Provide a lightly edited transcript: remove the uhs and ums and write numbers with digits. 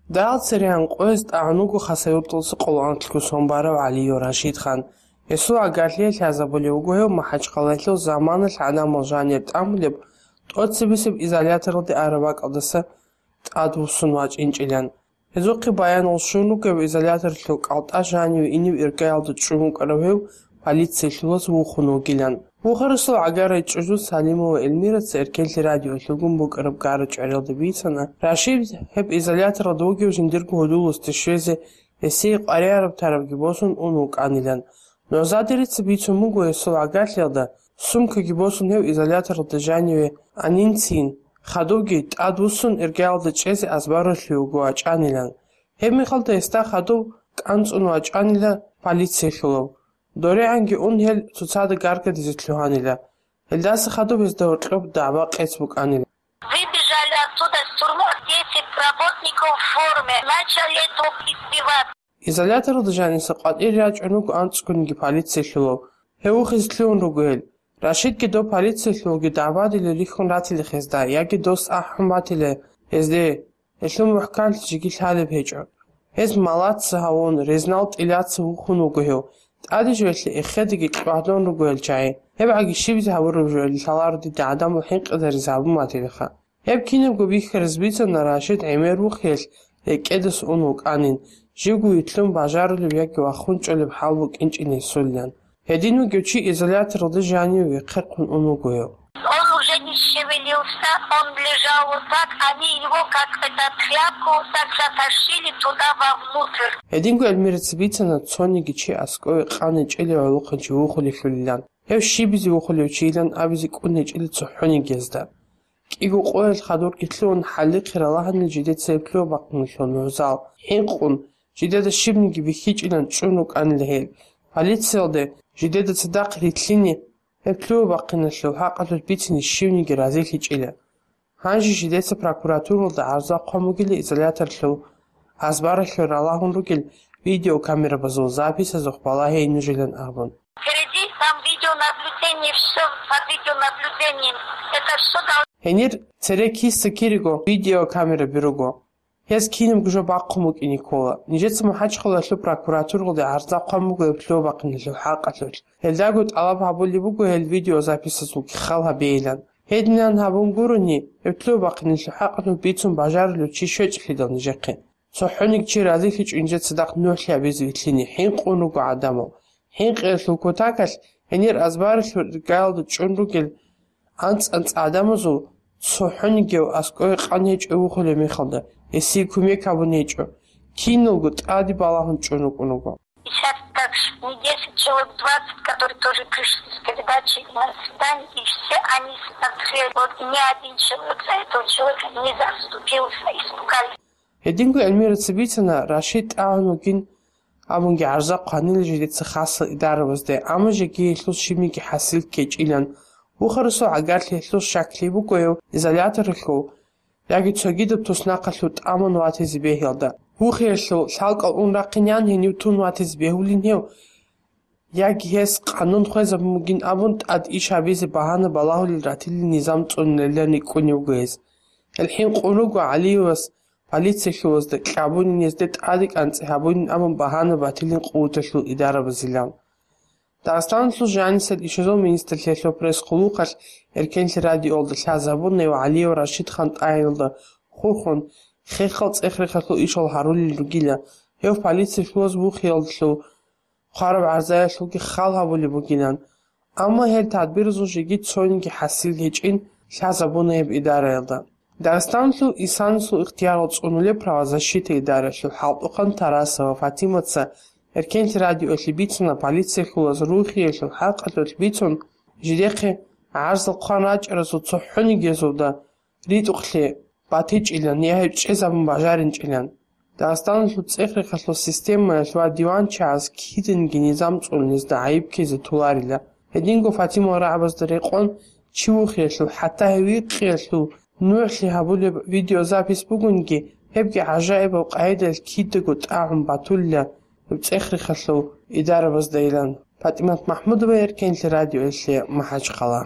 დაალცერიან ყოეს ტანუგუ ხასეურტულს ყოლანტლკუ სომბარავ ალიო რაშიდ ხან ესო აგარლიე ლაზაბოლე უგოე მაჰაჭყალალო ზამანალ ანამო ჟანერ ტამლებ ტოციბისებ იზოლატორდი არავაკალდასა ტადუსუნ ვაჭინჭილან ეზოყი ბაიანულ შუნუკე იზოლატორლო ყალტა ჟანი ინი ერკალდ ჭუმუკრავევ პოლიციელოს უხუნოგილან უხარსო აგარე ჭუჟუ სალიმო ელმირაც ერკელი რადიო ლუგუმბუკრებ გარო ჭერელდი ვიცანა რაშიდ ჰებ იზოლატორ დოგიო ჟინდირგუ ჰოდულოს ტშეზე ესი ყარიარებ თარაბგი ბოსუნ უნუ კანილან ნოზადირიც ვიცუმუგო ესო აგარლდა სუმქი ბოსუნ ჰებ იზოლატორ დჟანივე ანინცინ ხადოგი ტადუსუნ ერკალდ ჭეზე აზბაროშლიუ გოაჭანილან ჰებ მიხალდა ესტა ხადო კანწუნო აჭანილა პოლიციელო დორეანგი უნჰელ ცუცადა გარკედი ზეთლუჰანილა ელდას ხადობის დაორტყობ დავა ყეცბუკანილა Выбежали оттуда с тюрьмы 10 работников в форме, начали это избивать. Изолятор джаниса qatiri aჭუნუკ ანწკუნგი პოლიციელო ჰეუხიზლუუნ როგელ რაშიდ გიდო პოლიციელოგი დავადილე ლიხონ რათილე ხესდა იაგი დოს აჰმათილე ეზდე ესლუ მუჰკან ჯიგილჰალე ფეჭო ეს მალაც ჰაონ რეზნალ ტილაც უხუნ უგეო ტადიჟველი ეხედგი ყვადონ როგელ ჩაი ებაგი შიბი ჰაუროჟელი სალარდი და ადამო ჰენყდერი ზაბუმათილე ხა ებ კინებ გობიხერს ბიცონა რაშიდ ემერუ ხელ ეკედს უნუ კანინ ჟიგუ ითლუმ ბაჟარული იაგი ვახუნჭოლებ ჰალბუ კინჭინე სულიან Едину гючи изолятор джани вихеркун унугуё. Он уже не шевелился, он лежал вот так, они его как этот тряпку так затащили туда вовнутрь. Едингу эльмирцбицана цони гичи аскои қаны ჭილი ოლუხанчи ухули фулилан. Ев шибизи ухули училан абизи куни ჭილი цухуни гезда. Кигу qoel ხადურ გითლուն ჰალი ყრალაჰანი ჯიდეთ სეფლო ბაყნიშონ ნოზალ. ინყუნ ჯიდეთ შიბნიგი ვიხიჭილან ჭუნუ კანლეჰელ. Полициялде жидеда цадақ ритлини эплю бақинашл хақатул битини шивниги разилхичиле ханжи жидеца прокуратуралда арза қомугили изоляторлу азбарахлу ралахунругил видеокамера базул записа зохбалахе инужилен арбун Впереди там видеонаблюдение, все под видеонаблюдением. Это все должно... Энир церекиса кириго видеокамера бируго Ես քինում գժո բախումուկ ինիկոլա Նիջեցը մահաչխալաշլու прокуратурալդե արզա қամուգը պլո բախնելու հaqալուլ Հելդագուտ ալապ հաբոլիբուգը հել վիդեո записасու քխալ հաբեիլան Հեդնյան հաբուն գուրունի պլո բախնելու հaqալու բիցուն բաժարլու չի շոչ խիդան նիջեқի Սոխունիկ չի ռազի խիչ ինջեց սդաղ նոհլի աբեզի վիթլինի հին ყունուգը ադամո Հին ყելու կոտակալ հենիր ազբարլու գալդու ճունրուգել անց ադամոզու Սոխունիկև ասկոյ ყանեჭ ուխուլე միխալდა Если кумекабунечо, кинулгу тади балахун чунукунугу. Сейчас так, не 10 человек, 20, которые тоже пришли с передачи на свидание, и все они смотрели. Вот ни один человек за этого человека не заступился, испугались. Едингу эльмира цибицана Рашид Аунугин амунги арза қанил жидеца хасл идаравазде, ама жеги ехлус шимники хасил кеч илан. Ухарусо агарли ехлус шакли бугою, изолятор ехлу, Яги цогидып туснақалу тамон ватизи бехилда. Хухиерлу салқал унрақинян хеню тун ватизи бехулинхев. Яги хес қанун хуеза мугин абунт ад ишабизи бахана балахули ратили низам цуннелерни кунюгуез. Элхин қунугу алиевас полициялуазда клабунин ездет адик анци хабунин абун бахана батилин қуутерлу идарабазилан. Дагъстанлу жанисад ишазол министрлерлу пресс-хулуқал эркенли радиолда лазабуннев Алиев Рашид хан тайылда хурхун хехал цехрехалу ишол харули ругиля ев полициялуаз бухиялдлу хараб арзаялуги халхабули бугинан амма хел тадбирзу жиги цониги хасил хечин лазабуннев идараялда Дагъстанлу исансу ихтиярот цунуле правозащиты идаралу халтухан Тарасова Фатимаца Эркенли радио эльбицуна полициялуаз рухиялу хақалу эльбицун жидеқи Арзал қанач разу цухуни гезуда ритуқли батич илан яхи чезам бажарин илан Дагъстанлу цехрехалу система лва диван час кидинги низам цулнизда айб кезе туларила Едингу Фатима рабаздары қон чиухиялу хатта хевиқиялу нухли хабуле видеозапис бугунги хебги ажаиба қайдал кидгу таам батулля цехрехалу идарабаздайлан Фатимат Махмудова Эркенли радио эльли махач қала